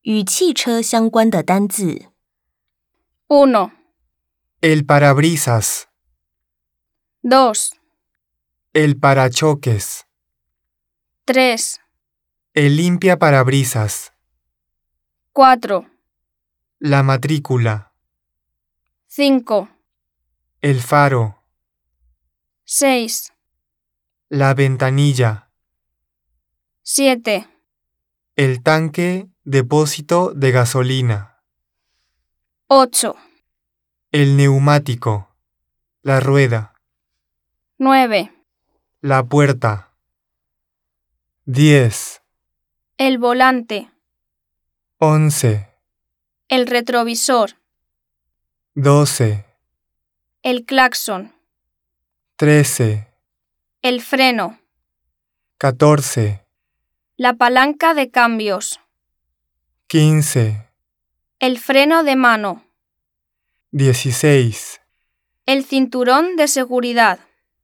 与汽车相关的单字。 1, El parabrisas. 2, El parachoques. 3, El limpiaparabrisas. 4, La matrícula. 5, El faro. 6, La ventanilla. 7, El tanque, depósito de gasolina. 8, El neumático. La rueda. 9, La puerta. 10, el volante, 11, el retrovisor, 12, el claxon, 13, el freno, 14, la palanca de cambios, 15, el freno de mano, 16, el cinturón de seguridad,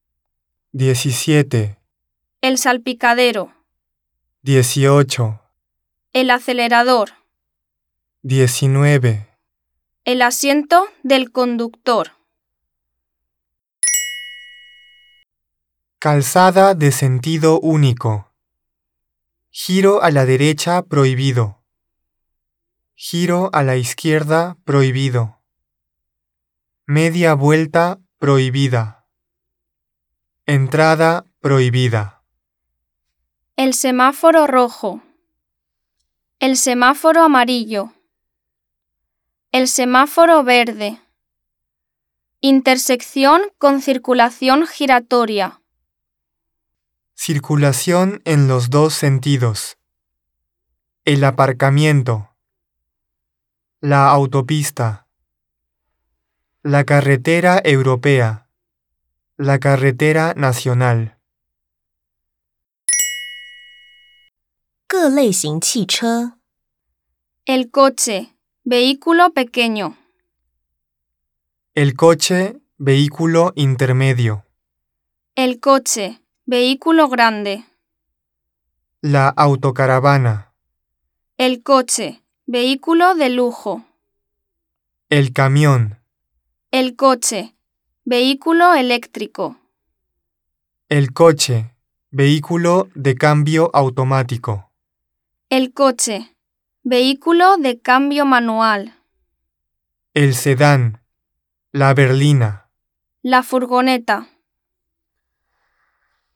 17, el salpicadero, 18, el acelerador, 19. el asiento del conductor. Calzada de sentido único. Giro a la derecha prohibido. Giro a la izquierda prohibido. Media vuelta prohibida. Entrada prohibida. El semáforo rojo, el semáforo amarillo, el semáforo verde, intersección con circulación giratoria, Circulación en los dos sentidos. El aparcamiento. La autopista. La carretera europea. La carretera nacional. 各类型汽车。 el coche, vehículo pequeño, El coche, vehículo intermedio. el coche, vehículo grande, La autocaravana. el coche, vehículo de lujo, El camión. el coche, vehículo eléctrico, El coche, vehículo de cambio automático. el coche, vehículo de cambio manual, El sedán. La berlina. la furgoneta.